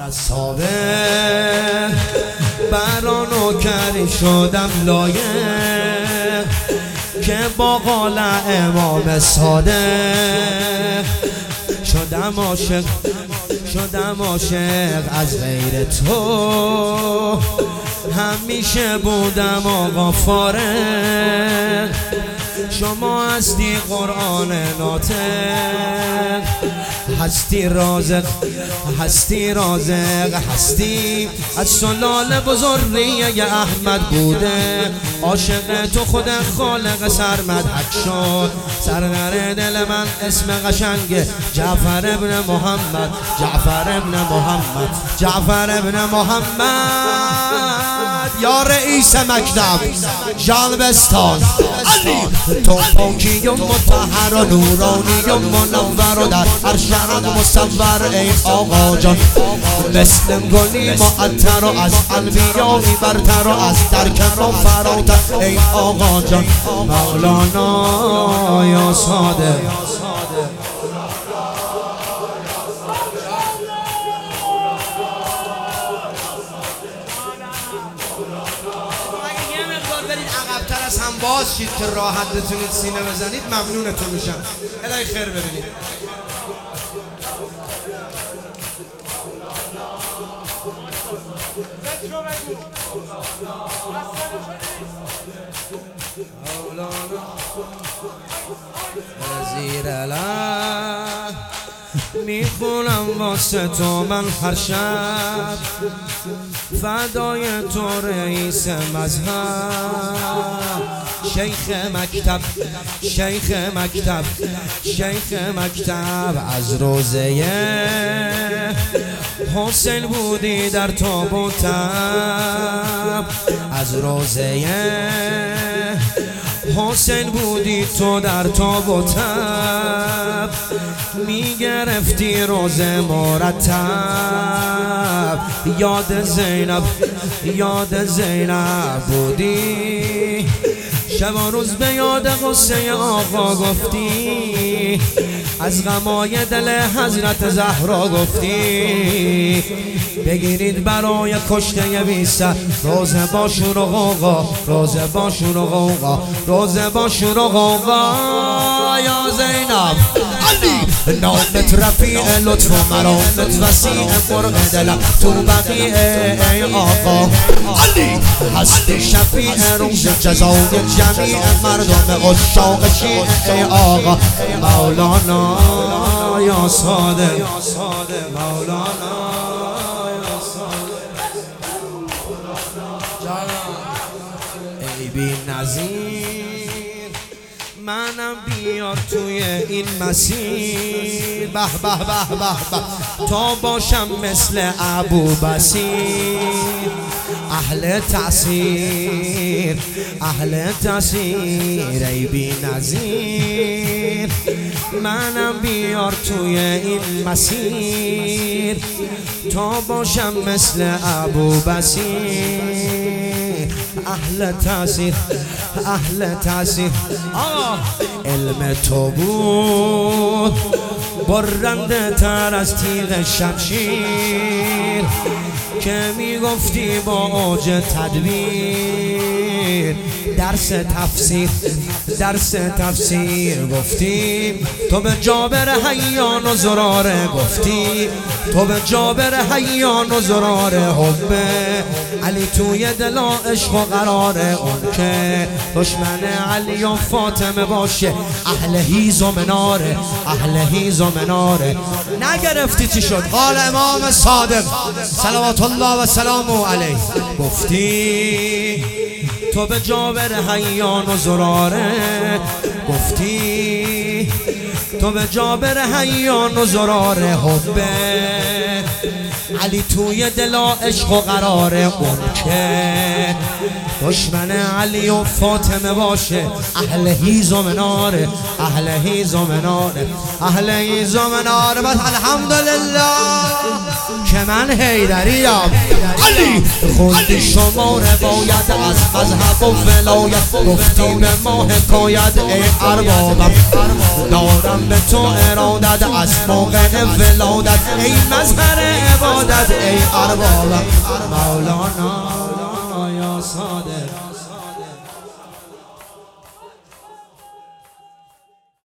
اصحابه برا نوکری شدم لایق که با قال امام صادق شدم عاشق از غیر تو همیشه بودم آقا فارغ شما هستی قرآن ناطق هستی رازق هستی از سلال بزرگی احمد بوده عاشق تو خود خالق سرمد حق شد سرور دل من اسم قشنگ جعفر ابن محمد یا رئیس مکتب جلبستان تو پاکی و مطهر و نورانی و منور و در عرش هم مصور ای آقا جان مثل گلی معطر و از انبیایی برتر و از درکم و فراتر ای آقا جان مولانا یا صادق عقب‌تر از هم باز شید که راحت بتونید سینه بزنید ممنونتون میشم. الهی خیر ببینید. زیر لب میخونم واسه تو من هر شب فدای تو رئیس مذهب شیخ مکتب از روزه حسین بودی در تاب و تب از روزه حسین بودی تو در تاب و تب میگرفتی روزه مرتب یاد زینب بودی شب و روز به یاد قصه آقا گفتی از غمای دل حضرت زهرا گفتی بگیرید برای کشته بیسته روزه با شور و غوغا یا زینب علی نامت رفیع لطف و مرامت وسیع مرغ دلم تو بقیه ای آقا علی هستی شفیع روز جزای جمیع مردم عشاق شیع ای آقا مولانا یا صادق مولانا یا صادق ای بی نظیر منم بیار توی این مسیر به به به به تا باشم مثل ابو بصیر اهل تأثیر ای بی نظیر منم بیار توی این مسیر تا باشم مثل ابو بصیر اهل تأثیر علم تو بود برنده تر از تیغ شمشیر که میگفتی با اوج تدبیر درس تفسیر گفتی تو به جابر حیان و زراره گفتی تو به جابر حیان و زراره حبه علی توی دل عشق و قراره اون که دشمن علی و فاطمه باشه اهل هیز و مناره نگرفتی چی شد قال امام صادق صلوات الله و سلامه علیه گفتی تو به جابر حیان و زراره گفتی تو به جابر حیان و زراره حبه علی توی دل عشق و قراره اون که دشمن علی و فاطمه باشه اهل هیز و مناره بس الحمدلله که من حیدریم علی خوندی شما روایت از مذهب و ولایت گفتی به ما حکایت ای اربابم دارم به تو ارادت از موقع ولادت ای مظهر عبادت ای ارباب مولانا یا صادق